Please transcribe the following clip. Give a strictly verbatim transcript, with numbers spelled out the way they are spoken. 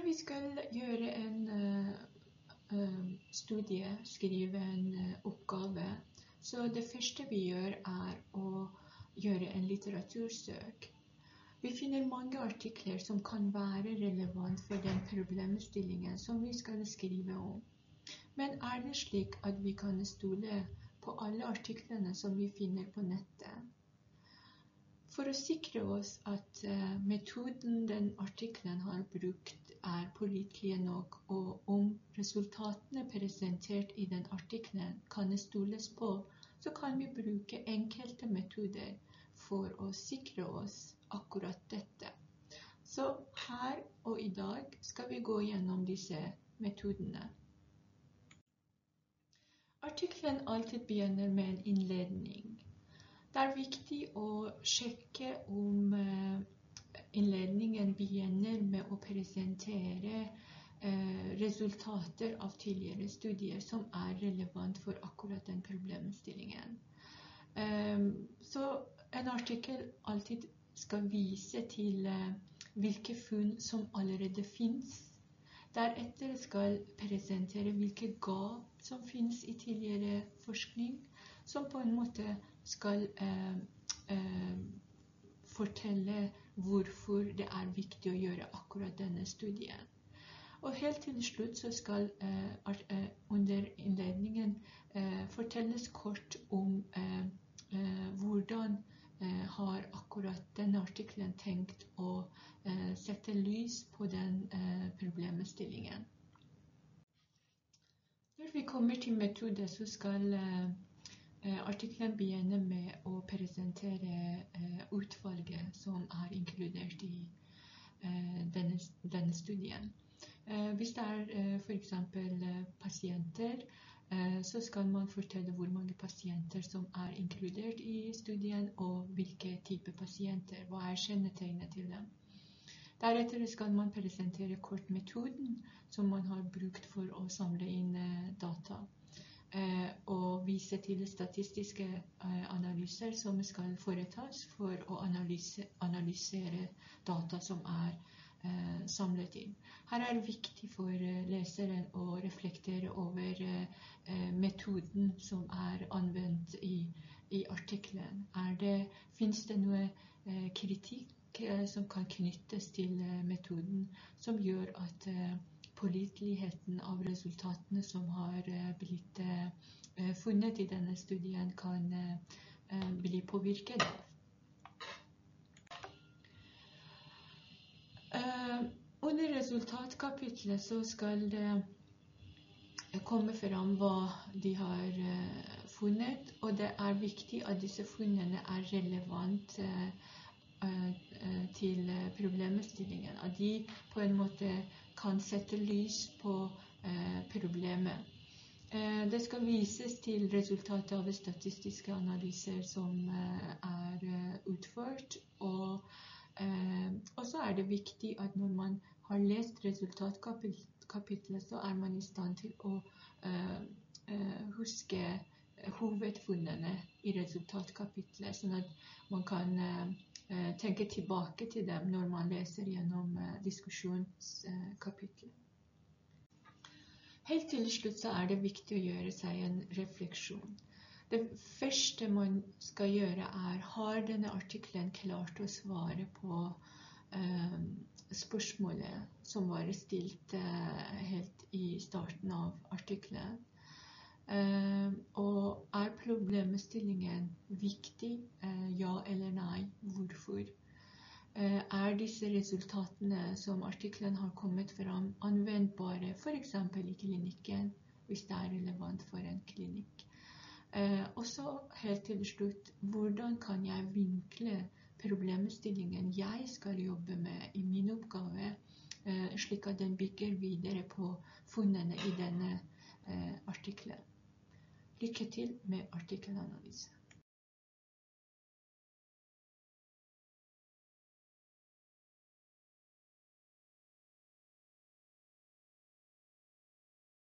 Når vi skal gjøre en uh, uh, studie, skrive en uh, oppgave, så det første vi gjør er å gjøre en litteratursøk. Vi finner mange artikler som kan være relevant for den problemstillingen som vi skal skrive om. Men er det slik at vi kan stole på alle artiklene som vi finner på nettet? For å sikre oss at uh, metoden den artiklen har brukt er pålitelige nok, og om resultatene presentert i den artiklen kan stoles på, så kan vi bruke enkelte metoder for å sikre oss akkurat dette. Så her og i dag skal vi gå gjennom disse metodene. Artiklen alltid begynner med en innledning. Det er viktig å sjekke om uh, innledningen begynner med å presentere uh, resultater av tidligere studier som er relevant for akkurat den problemstillingen. Um, så en artikkel alltid skal vise til uh, hvilke funn som allerede finnes. Deretter skal presentere hvilke gap som finnes i tidligere forskning, som på en måte skal uh, uh, fortelle hvorfor det er viktig å gjøre akkurat denne studien. Og helt til slutt så skal uh, art, uh, under innledningen uh, fortelles kort om uh, uh, hvordan uh, har akkurat denne artiklen tenkt å uh, sette lys på den uh, problemstillingen. Når vi kommer til metode, så skal uh, Uh, artiklen begynner med å presentere uh, utvalget som er inkludert i uh, denne, denne studien. Uh, hvis det er uh, for eksempel uh, pasienter, uh, så skal man fortelle hvor mange pasienter som er inkludert i studien, og hvilke type pasienter, hva er kjennetegnet til dem. Deretter skal man presentere kort metoden som man har brukt for å samle inn uh, data. Uh, og vise til statistiske uh, analyser som skal foretas for å analyse, analysere data som er uh, samlet inn. Her er det viktig for uh, leseren å reflektere over uh, uh, metoden som er anvendt i, i artiklen. Er det, finnes det noe uh, kritikk uh, som kan knyttes til uh, metoden, som gjør at uh, påliteligheten av resultatene som har uh, blitt uh, funnet i denne studien kan uh, bli påvirket av. Uh, under resultatkapitlet så skal det komme fram hva de har uh, funnet, og det er viktig at disse funnene er relevant uh, uh, til problemstillingen, at de på en måte kan sette lys på uh, problemet. Uh, det skal vises til resultatet av statistiske analyser som uh, er uh, utført, og, uh, og så er det viktig at når man har lest resultatkapitlet, så er man i stand til å uh, uh, huske hovedfunnene i resultatkapitlet, sånn at man kan uh, tenke tilbake til dem når man leser gjennom uh, diskusjonskapitlet. Helt til slutt så er det viktig å gjøre seg en refleksjon. Det første man skal gjøre er, har denne artiklen klart å svare på uh, spørsmålet som var stilt uh, helt i starten av artiklen? Uh, og er problemstillingen viktig, uh, ja eller nei, hvorfor? Uh, er disse resultatene som artiklen har kommet fram anvendbare for eksempel i klinikken, hvis det er relevant for en klinikk? Uh, og så helt til slutt, hvordan kan jeg vinkle problemstillingen jeg skal jobbe med i min oppgave, uh, slik at den bygger videre på funnene i denne uh, artiklen? Lykke til med artikkelanalyse.